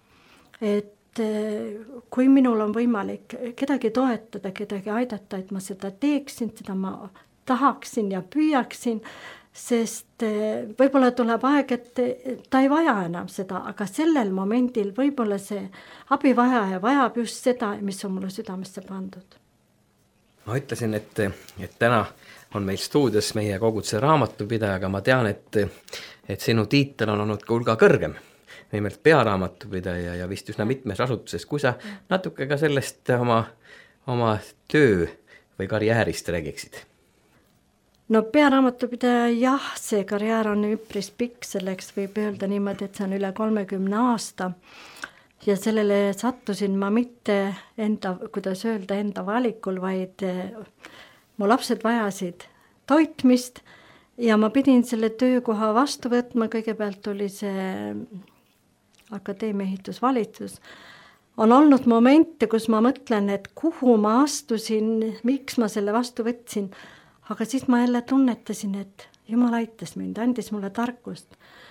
Et kui minul on võimalik kedagi toetada, kedagi aidata, et ma seda teeksin, seda ma tahaksin ja püüaksin, sest võib-olla tuleb aeg, et ta ei vaja enam seda, aga sellel momendil võib-olla see abivajaja vajab just seda, mis on mulle südamesse pandud. Ma ütlesin, et, et täna on meil stuudios meie koguduse raamatupidaja, aga ma tean, et, et sinu tiitel on olnud hulga kõrgem. Nimelt pearaamatupidaja ja vist üsna mitmes asutuses. Kui sa natuke ka sellest oma, oma töö või karjäärist räägiksid? No pearaamatupidaja, jah, see karjäär on üpris pikk, selleks võib öelda niimoodi, et see on üle kolmekümne aasta ja sellele sattusin ma mitte enda, kuidas öelda, enda valikul, vaid mu lapsed vajasid toitmist ja ma pidin selle töökoha vastu võtma, kõigepealt oli see akadeemia ehitusvalitsus. On olnud momente, kus ma mõtlen, et kuhu ma astusin, miks ma selle vastu võtsin, aga siis ma jälle tunnetasin, et Jumal aitas mind, andis mulle tarkust.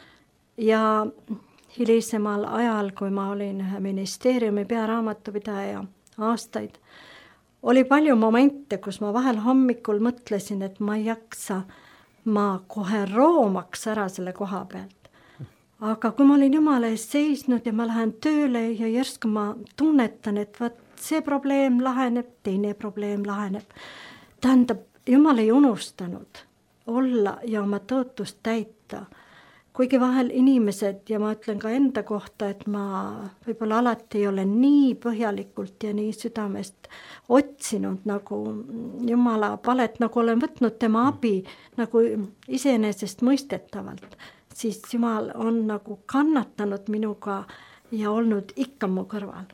Ja hilisemal ajal, kui ma olin ühe ministeeriumi pearaamatupidaja aastaid, oli palju momente, kus ma vahel hommikul mõtlesin, et ma ei jaksa, ma kohe roomaks ära selle koha pealt. aga kui ma olin Jumala ees seisnud ja ma lähen tööle ja järsku ma tunnetan, et vaat see probleem laheneb, teine probleem laheneb. Tähendab, Jumal ei unustanud olla ja oma tõotust täita. Kuigi vahel inimesed, ja ma ütlen ka enda kohta, et ma võib-olla alati ei ole nii põhjalikult ja nii südamest otsinud nagu Jumala palet, nagu olen võtnud tema abi nagu iseenesest mõistetavalt, siis Jumal on nagu kannatanud minuga ja olnud ikka mu kõrval.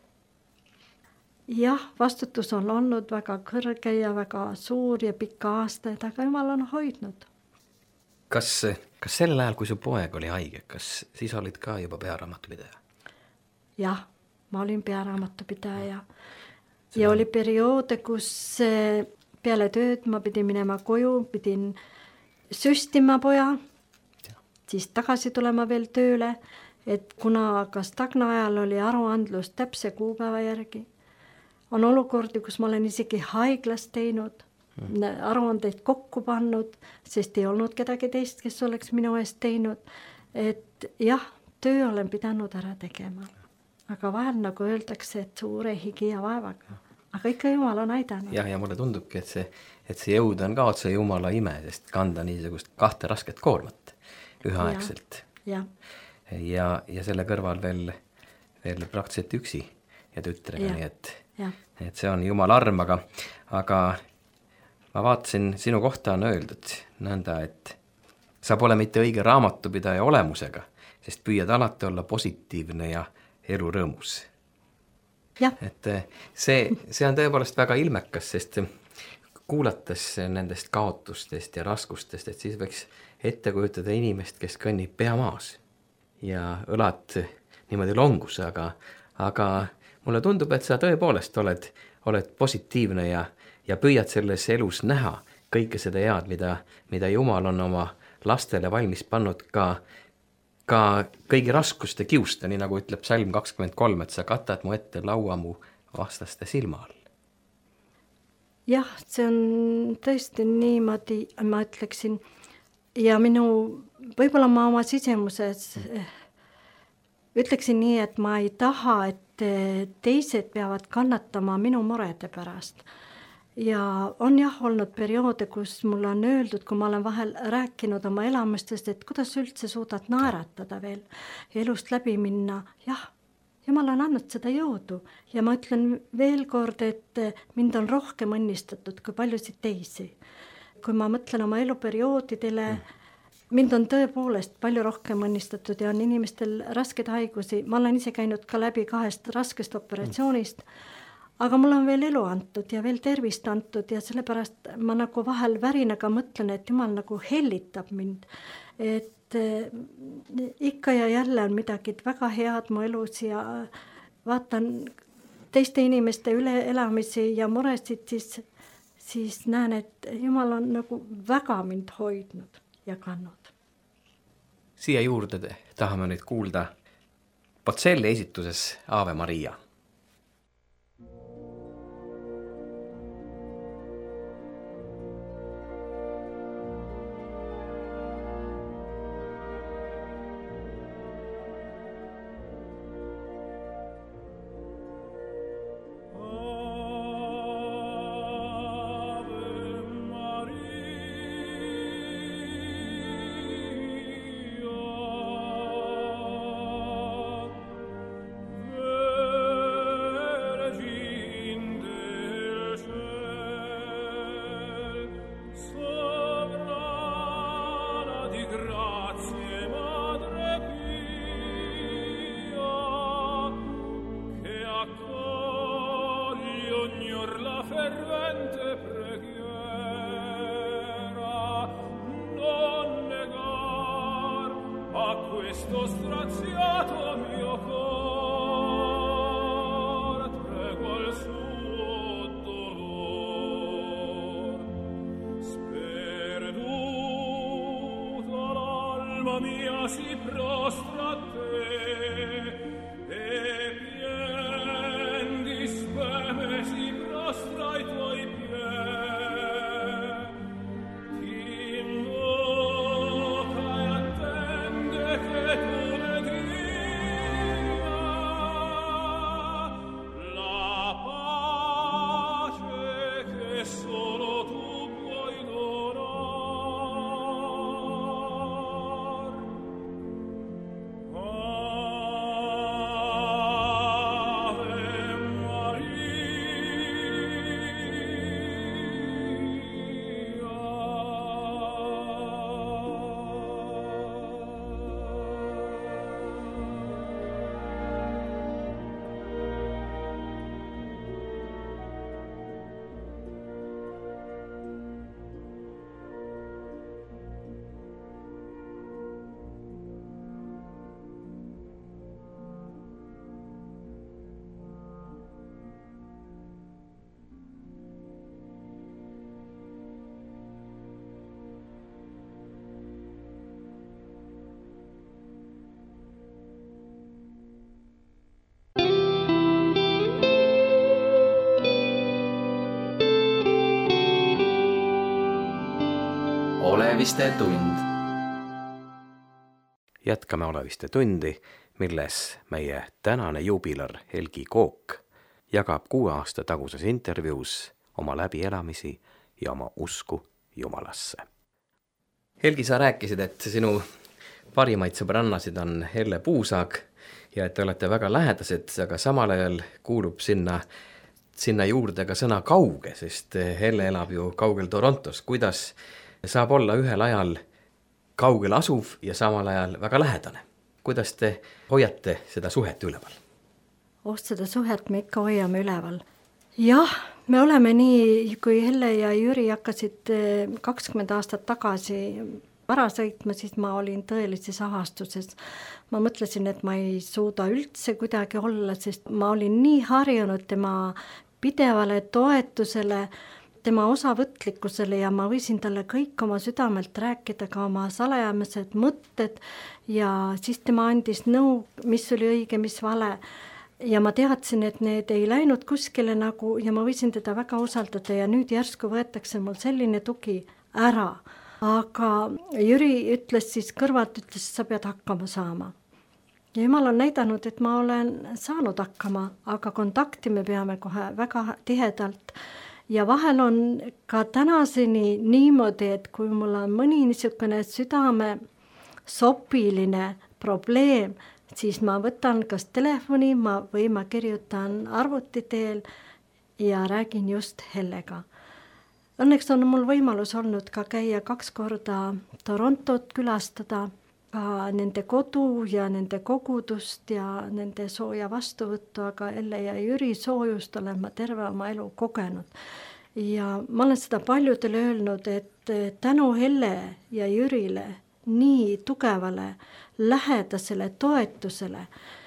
Jah, vastutus on olnud väga kõrge ja väga suur ja pikka aastaid, aga Jumal on hoidnud. Kas, kas sellel ajal, kui su poeg oli haige, kas siis olid ka juba pearaamatupidaja? Jah, ma olin pearaamatupidaja. Ja oli perioode, kus peale tööd ma pidin minema koju, pidin süstima poja, ja. Siis tagasi tulema veel tööle, et kuna ka Stagna ajal oli aruandlus täpse kuupäeva järgi, on olukordi, kus ma olen isegi haiglas teinud, aruandeid kokku pannud, sest ei olnud kedagi teist, kes oleks minu eest teinud, et jah, töö olen pidanud ära tegema. Aga vahel nagu öeldakse, et suure higi ja vaevaga. Aga ikka Jumal on aidanud. Ja, ja mulle tundubki, et see, et see jõud on ka otse Jumala ime, sest kanda niisugust kahte rasket koormat üheaegselt. Ja, ja. ja, ja selle kõrval veel, veel praktiliselt üksi ja tütrega, nii et, et see on Jumala arm, aga, aga ma vaatasin, sinu kohta on öeldud nõnda, et sa pole mitte õige raamatupidaja olemusega, sest püüad alati olla positiivne ja elu rõõmus. Ja. Et see, see on tõepoolest väga ilmekas, sest kuulates nendest kaotustest ja raskustest, et siis võiks ette kujutada inimest, kes kõnnib pea maas ja õlad niimoodi longus, aga, aga mulle tundub, et sa tõepoolest oled, oled positiivne ja ja püüad selles elus näha kõike seda head, mida, mida Jumal on oma lastele valmis pannud ka, ka kõigi raskuste kiusta, nii nagu ütleb Psalm kakskümmend kolm, et sa katad mu ette laua mu vastaste silma all. Jah, see on tõesti niimoodi, ma ütleksin, ja minu, võib-olla ma oma sisemuses ütleksin nii, et ma ei taha, et teised peavad kannatama minu murede pärast. Ja on jah olnud perioode, kus mulle on öeldud, kui ma olen vahel rääkinud oma elamustest, et kuidas üldse suudad naeratada veel ja elust läbi minna. Jah, Jumal on andnud seda jõudu ja ma ütlen veel kord, et mind on rohkem õnnistatud kui paljusid teisi. Kui ma mõtlen oma eluperioodidele, mind on tõepoolest palju rohkem õnnistatud ja on inimestel rasked haigusi. Ma olen ise käinud ka läbi kahest raskest operatsioonist, aga mul on veel elu antud ja veel tervist antud ja sellepärast ma nagu vahel värinaga mõtlen, et Jumal nagu hellitab mind. Et eh, ikka ja jälle on midagi väga head mu elus ja vaatan teiste inimeste üleelamisi ja muresid, siis, siis näen, et Jumal on nagu väga mind hoidnud ja kannud. Siia juurde tahame nüüd kuulda Bocelli esituses Ave Maria. questo straziato mio cor, prego al suo dolor. Sperduta l'alma mia si prostra a te, e pien di speme si prostra ai tuoi piedi. Ti invoca e attende che tu le che solo tu puoi donar. Oleviste tund. Jätkame Oleviste tundi, milles meie tänane jubilar Helgi Kook jagab kuue aasta taguses intervjuus oma läbielamisi ja oma usku Jumalasse. Helgi, sa rääkisid, et sinu parimaid sõbrannasid on Helle Puusaag ja et te olete väga lähedased, aga samal ajal kuulub sinna, sinna juurde ka sõna kauge, sest Helle elab ju kaugel Torontos. Kuidas saab olla ühel ajal kaugel asuv ja samal ajal väga lähedane? Kuidas te hoiate seda suhet üleval? Oh, seda suhet me ikka hoiame üleval. Jah, me oleme nii, kui Helle ja Jüri hakkasid kakskümmend aastat tagasi vara sõitma, siis ma olin tõelises ahastuses. Ma mõtlesin, et ma ei suuda üldse kuidagi olla, sest ma olin nii harjunud tema pidevale toetusele, tema osavõtlikkusele ja ma võisin talle kõik oma südamelt rääkida, ka oma salajamised mõtted ja siis tema andis nõu, mis oli õige, mis vale. Ja ma teadsin, et need ei läinud kuskile nagu ja ma võisin teda väga usaldada ja nüüd järsku võetakse mul selline tugi ära. Aga Jüri ütles siis kõrvalt, ütles, sa pead hakkama saama. Ja Jumal on näidanud, et ma olen saanud hakkama, aga kontakti me peame kohe väga tihedalt. Ja vahel on ka tänaseni niimoodi, et kui mul on mõni niisugune südame sopiline probleem, siis ma võtan kas telefoni ma, või ma kirjutan arvuti teel ja räägin just Hellega. Õnneks on mul võimalus olnud ka käia kaks korda Torontot külastada, ka nende kodu ja nende kogudust ja nende sooja vastuvõttu, aga Helle ja Jüri soojust olen ma terve oma elu kogenud. Ja ma olen seda paljudele öelnud, et tänu Helle ja Jürile nii tugevale lähedasele toetusele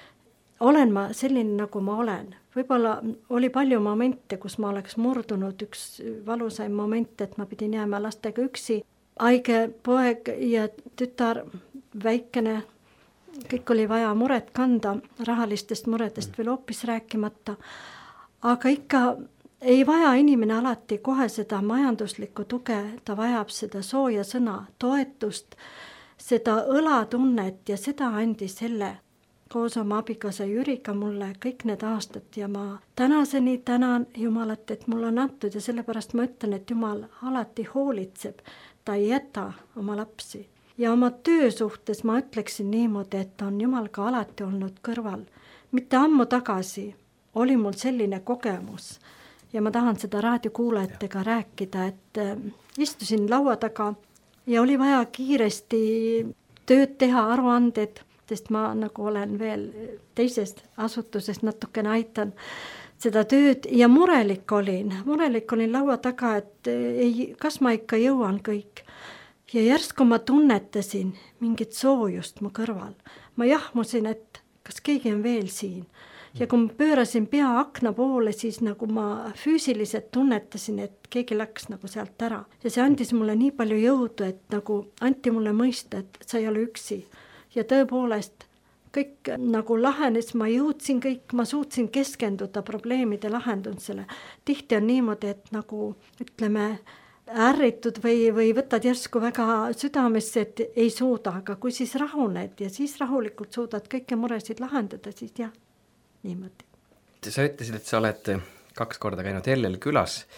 olen ma selline, nagu ma olen. Võib-olla oli palju momente, kus ma oleks murdunud, üks valusaim moment, et ma pidin jääma lastega üksi. Aige poeg ja tütar, väikene, kõik oli vaja muret kanda, rahalistest muredest veel hoopis rääkimata. Aga ikka ei vaja inimene alati kohe seda majanduslikku tuge, ta vajab seda sooja sõna, toetust, seda õlatunnet ja seda andis Helle koos oma abikaasa Jüriga mulle kõik need aastad ja ma tänaseni tänan Jumalat, et mul on antud ja sellepärast ma ütlen, et Jumal alati hoolitseb, ta ei jäta oma lapsi. Ja oma töö suhtes ma ütleksin niimoodi, et on Jumal ka alati olnud kõrval. Mitte ammu tagasi oli mul selline kogemus ja ma tahan seda raadiokuulajatega rääkida, et istusin laua taga ja oli vaja kiiresti tööd teha, aruanded, sest ma nagu olen veel teises asutuses natukene aitan seda tööd ja murelik olin, murelik olin laua taga, et ei, kas ma ikka jõuan kõik. Ja järsku ma tunnetasin mingit soojust mu kõrval. Ma jahmusin, et kas keegi on veel siin. Ja kui ma pöörasin pea akna poole, siis nagu ma füüsiliselt tunnetasin, et keegi läks nagu sealt ära. Ja see andis mulle nii palju jõudu, et nagu anti mulle mõista, et sa ei ole üksi. Ja tõepoolest kõik nagu lahenes, ma jõudsin kõik, ma suutsin keskenduda probleemide lahendusele. Tihti on niimoodi, et nagu ütleme ärritud või, või võtad järsku väga südamesse, et ei suuda, aga kui siis rahuned ja siis rahulikult suudad kõike muresid lahendada, siis jah, niimoodi. Sa ütlesid, et sa oled kaks korda käinud Hellel külas.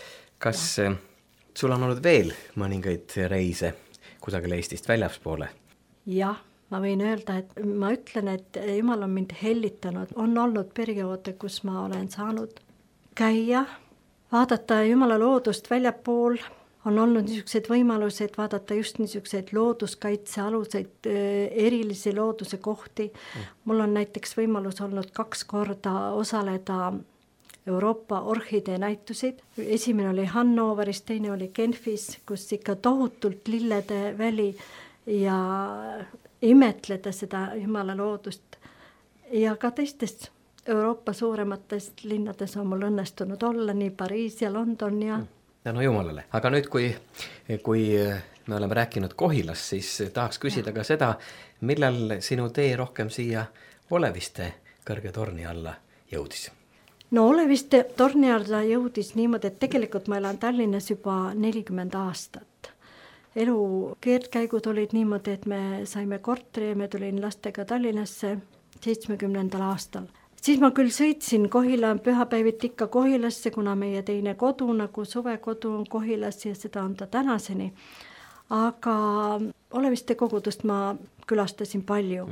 kas ja. sul on olnud veel mõningaid reise kusagil Eestist väljaspoole? Jah, ma võin öelda, et ma ütlen, et Jumal on mind hellitanud. On olnud perioode, kus ma olen saanud käia, vaadata Jumala loodust väljapool. On olnud niisugused võimalused vaadata just niisugused looduskaitsealuseid, erilisi looduse kohti. Mul on näiteks võimalus olnud kaks korda osaleda Euroopa orhidee näitusid. Esimene oli Hannoveris, teine oli Genfis, kus ikka tohutult lillede väli ja imetleda seda Jumala loodust. Ja ka teistest Euroopa suurematest linnades on mul õnnestunud olla, nii Pariis ja London ja... Tänu Jumalale. Aga nüüd, kui, kui me oleme rääkinud Kohilast, siis tahaks küsida ja. ka seda, millal sinu tee rohkem siia Oleviste kõrge torni alla jõudis? No Oleviste torni alla jõudis niimoodi, et tegelikult ma elan Tallinnas juba nelikümmend aastat. Elu keerdkäigud olid niimoodi, et me saime korteri ja me tulin lastega Tallinnasse seitsmekümnendal aastal. Siis ma küll sõitsin Kohila pühapäeviti ikka Kohilasse, kuna meie teine kodu, nagu suvekodu on Kohilas ja seda on ta tänaseni. Aga Oleviste kogudust ma külastasin palju.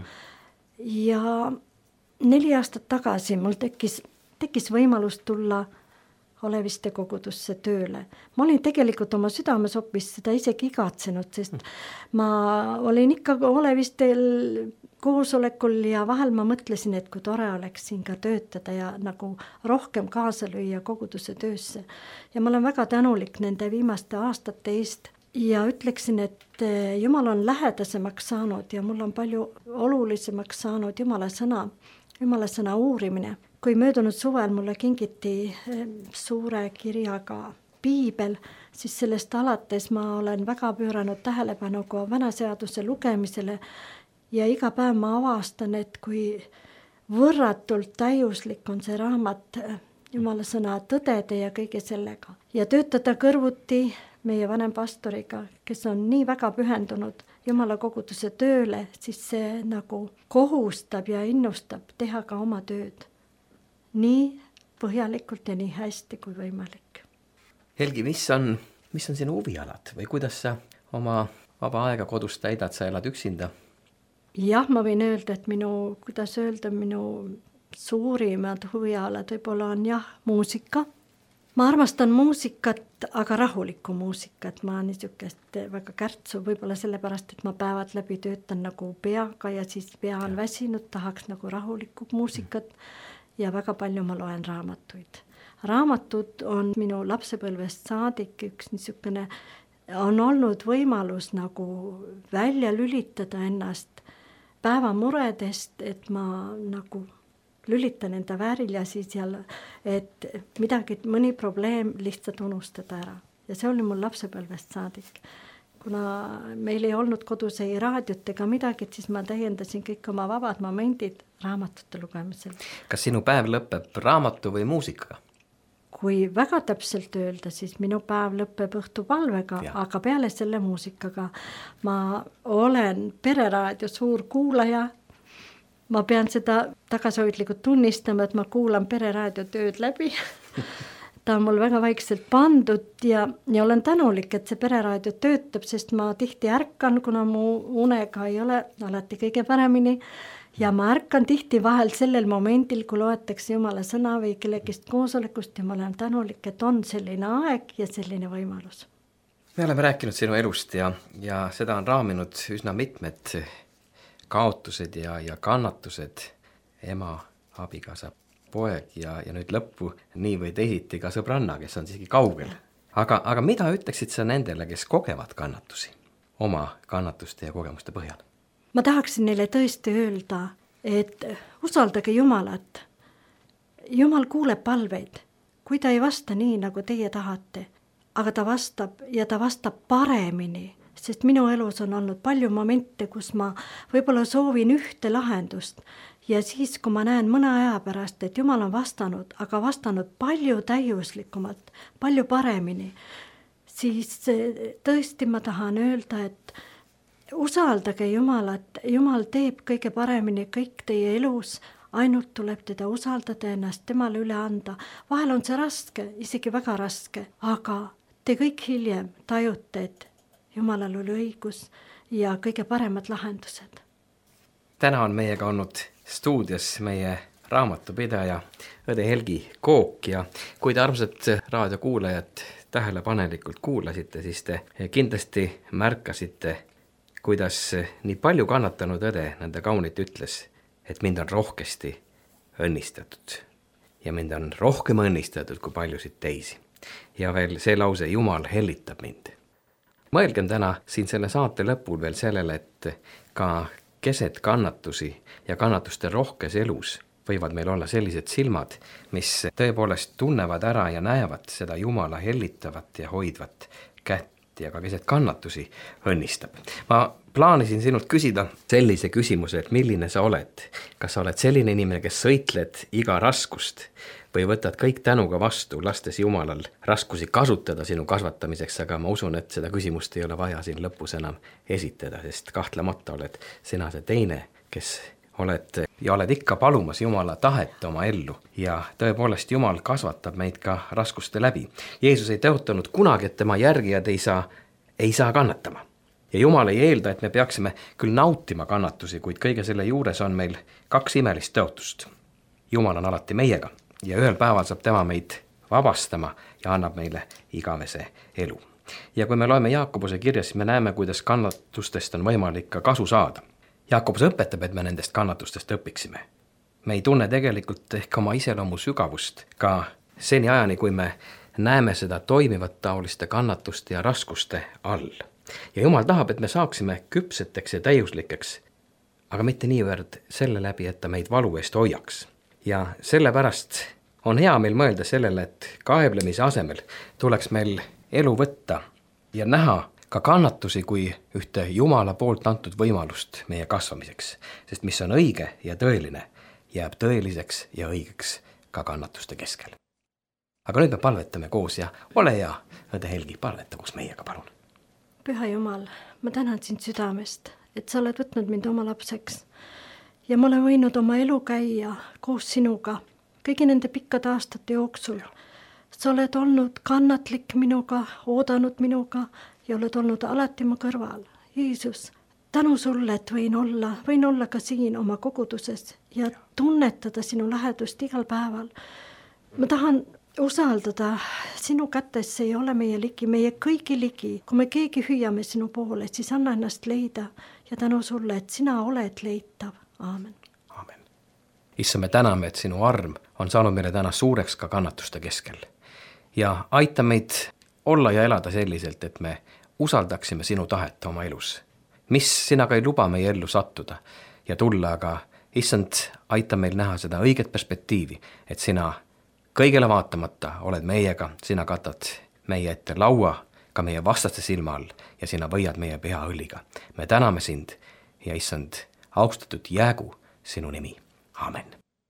Ja neli aastat tagasi mul tekkis, tekkis võimalus tulla Oleviste kogudusse tööle. Ma olin tegelikult oma südames hoopis seda isegi igatsenud, sest ma olin ikka Olevistel koosolekul ja vahel ma mõtlesin, et kui tore oleks siin ka töötada ja nagu rohkem kaasa lüüa koguduse töösse. Ja ma olen väga tänulik nende viimaste aastate eest ja ütleksin, et Jumal on lähedasemaks saanud ja mul on palju olulisemaks saanud Jumala sõna, Jumala sõna uurimine. Kui möödunud suvel mulle kingiti suure kirjaga piibel, siis sellest alates ma olen väga pööranud tähelepanu ka vanaseaduse lugemisele ja iga päev ma avastan, et kui võrratult täiuslik on see raamat Jumala sõna tõdede ja kõige sellega. Ja töötada kõrvuti meie vanempastoriga, kes on nii väga pühendunud Jumala koguduse tööle, siis see nagu kohustab ja innustab teha ka oma tööd. Nii põhjalikult ja nii hästi kui võimalik. Helgi, mis on, mis on sinu huvialad või kuidas sa oma vaba aega kodus täidad, sa elad üksinda? Jah, ma võin öelda, et minu, kuidas öelda, minu suurimad huvialad võib-olla on jah, muusika. Ma armastan muusikat, aga rahulikku muusikat. Ma niisugust väga kärtsu, võib-olla sellepärast, et ma päevad läbi töötan nagu peaga ja siis pea on väsinud, tahaks nagu rahulikku muusikat ja väga palju ma loen raamatuid. Raamatud on minu lapsepõlvest saadik üks niisugune, on olnud võimalus nagu välja lülitada ennast päevamuredest, et ma nagu lülitan enda vääril ja siis jälle, et midagi, mõni probleem lihtsalt unustada ära. Ja see oli mul lapsepõlvest saadik. Kuna meil ei olnud kodus ei raadiot ega midagi, siis ma täiendasin kõik oma vabad momendid raamatute lugemisel. Kas sinu päev lõpeb raamatu või muusikaga? Kui väga täpselt öelda, siis minu päev lõpeb õhtupalvega, ja. Aga peale selle muusikaga ma olen Pereraadio suur kuulaja. Ma pean seda tagasihoidlikult tunnistama, et ma kuulan Pereraadio tööd läbi. Ta on mul väga vaikselt pandud ja, ja olen tänulik, et see Pereraadio töötab, sest ma tihti ärkan, kuna mu unega ei ole alati kõige paremini. Ja ma ärkan tihti vahel sellel momendil, kui loetakse Jumala sõna või kellegist koosolekust ja ma olen tänulik, et on selline aeg ja selline võimalus. Me oleme rääkinud sinu elust ja, ja seda on raaminud üsna mitmed kaotused ja, ja kannatused, ema, abikaasa, poeg ja, ja nüüd lõppu nii või teisiti ka sõbranna, kes on siiski kaugel. Aga, aga mida ütleksid sa nendele, kes kogevad kannatusi oma kannatuste ja kogemuste põhjal? Ma tahaksin neile tõesti öelda, et usaldage Jumalat. Jumal kuuleb palveid, kui ta ei vasta nii, nagu teie tahate, aga ta vastab ja ta vastab paremini, sest minu elus on olnud palju momente, kus ma võib-olla soovin ühte lahendust ja siis, kui ma näen mõne aja pärast, et Jumal on vastanud, aga vastanud palju täiuslikumalt, palju paremini, siis tõesti ma tahan öelda, et usaldage Jumalat, Jumal teeb kõige paremini kõik teie elus, ainult tuleb teda usaldada ennast temale üle anda. Vahel on see raske, isegi väga raske, aga te kõik hiljem tajute, et Jumalal oli õigus ja kõige paremad lahendused. Täna on meiega olnud stuudios meie raamatupidaja õde Helgi Kook ja kui te armsad raadiokuulajad tähelepanelikult kuulasite, siis te kindlasti märkasite, kuidas nii palju kannatanud õde nende kaunit ütles, et mind on rohkesti õnnistatud ja mind on rohkem õnnistatud kui paljusid teisi. Ja veel see lause, Jumal hellitab mind. Mõelgem täna siin selle saate lõpul veel sellele, et ka keset kannatusi ja kannatuste rohkes elus võivad meil olla sellised silmad, mis tõepoolest tunnevad ära ja näevad seda Jumala hellitavat ja hoidvat kätt ja ka keset kannatusi õnnistab. Ma plaanisin sinult küsida sellise küsimuse, et milline sa oled. Kas sa oled selline inimene, kes sõitled iga raskust või võtad kõik tänuga vastu, lastes Jumalal raskusi kasutada sinu kasvatamiseks, aga ma usun, et seda küsimust ei ole vaja siin lõpus enam esitada, sest kahtlemata oled sina see teine, kes oled ja oled ikka palumas Jumala tahet oma ellu ja tõepoolest Jumal kasvatab meid ka raskuste läbi. Jeesus ei tõotanud kunagi, et tema järgijad ei saa, ei saa kannatama. Ja Jumal ei eelda, et me peaksime küll nautima kannatusi, kuid kõige selle juures on meil kaks imelist tõotust. Jumal on alati meiega ja ühel päeval saab tema meid vabastama ja annab meile igavese elu. Ja kui me loeme Jaakobuse kirja, siis me näeme, kuidas kannatustest on võimalik ka kasu saada. Jaakobus õpetab, et me nendest kannatustest õpiksime. Me ei tunne tegelikult ehk oma iseloomu sügavust ka seni ajani, kui me näeme seda toimivat taoliste kannatuste ja raskuste all. Ja Jumal tahab, et me saaksime küpseteks ja täiuslikeks, aga mitte niivõrd selle läbi, et ta meid valu eest hoiaks. Ja sellepärast on hea meil mõelda sellele, et kaeblemise asemel tuleks meil elu võtta ja näha ka kannatusi kui ühte Jumala poolt antud võimalust meie kasvamiseks, sest mis on õige ja tõeline, jääb tõeliseks ja õigeks ka kannatuste keskel. Aga nüüd me palvetame koos ja ole hea, õde Helgi, palveta koos meiega, palun. Püha Jumal, ma tänan sind südamest, et sa oled võtnud mind oma lapseks ja ma olen võinud oma elu käia koos sinuga kõigi nende pikkade aastate jooksul. Sa oled olnud kannatlik minuga, oodanud minuga ja oled olnud alati mu kõrval. Jeesus, tänu sulle, et võin olla, võin olla ka siin oma koguduses ja tunnetada sinu lähedust igal päeval. Ma tahan usaldada sinu kätes, see ei ole meie ligi, meie kõigi ligi. Kui me keegi hüüame sinu poole, siis anna ennast leida ja tänu sulle, et sina oled leitav. Aamen. Aamen. Issa, me täname, et sinu arm on saanud meile täna suureks ka kannatuste keskel. Ja aita meid olla ja elada selliselt, et me usaldaksime sinu tahet oma elus. Mis sina ka ei luba meie ellu sattuda ja tulla, aga issand, aita meil näha seda õiget perspektiivi, et sina kõigele vaatamata oled meiega, sina katad meie ette laua ka meie vastaste silma all ja sina võiad meie pea õliga. Me täname sind ja issand, austatud jäägu sinu nimi. Aamen.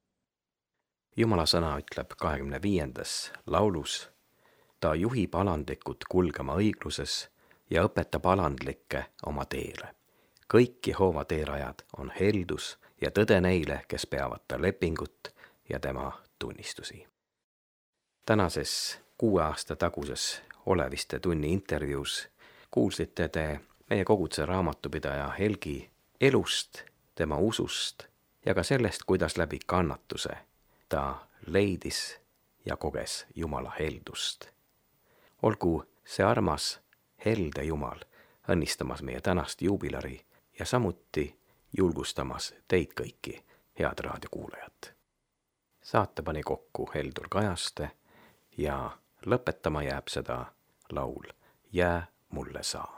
Jumala sõna ütleb kahekümne viiendas laulus: ta juhib alandlikud kulgema õigluses ja õpetab alandlikke oma teele. Kõik Jehova teerajad on heldus ja tõde neile, kes peavad ta lepingut ja tema tunnistusi. Tänases kuue aasta taguses Oleviste tunni intervjuus kuulsite te meie koguduse raamatupidaja Helgi elust, tema usust ja ka sellest, kuidas läbi kannatuse ta leidis ja koges Jumala heldust. Olgu see armas, helde Jumal õnnistamas meie tänast juubilari ja samuti julgustamas teid kõiki, head raadiokuulajad. Saate pani kokku Heldur Kajaste ja lõpetama jääb seda laul Jää mulle saa.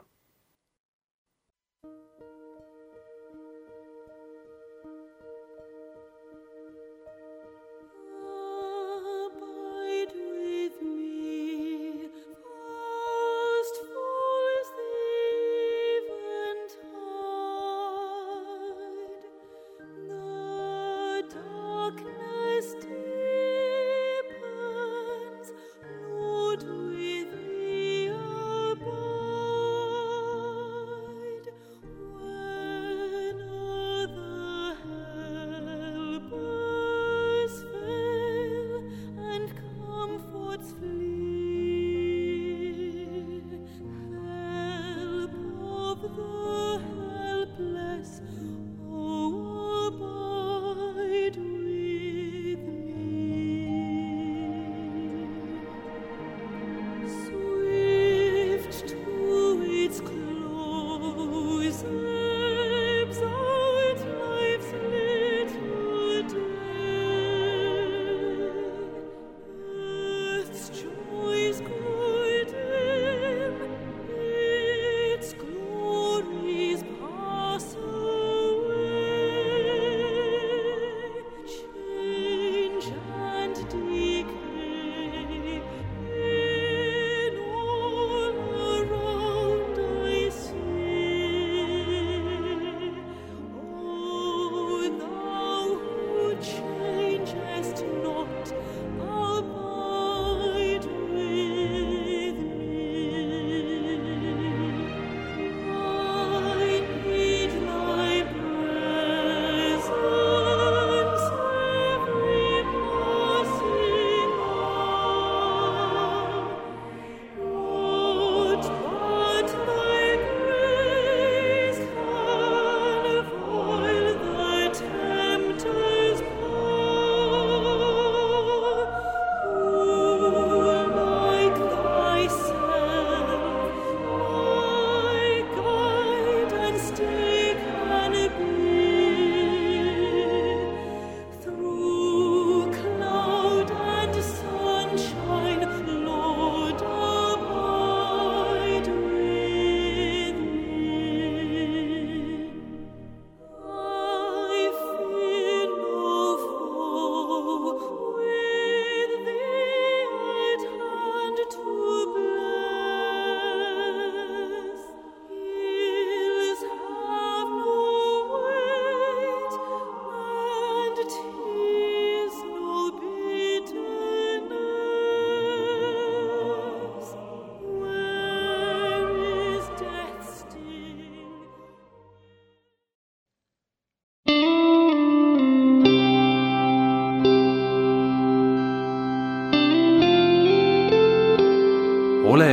Lord, with thee above.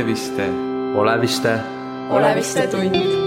Oleviste. Oleviste. Oleviste tund.